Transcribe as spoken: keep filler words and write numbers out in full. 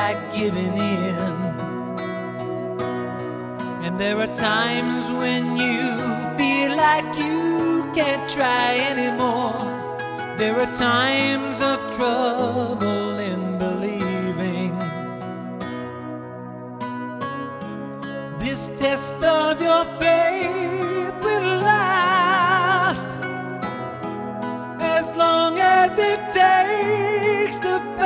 like giving in. And there are times when you feel like you can't try anymore. There are times of trouble in believing. This test of your faith will last as long as it takes to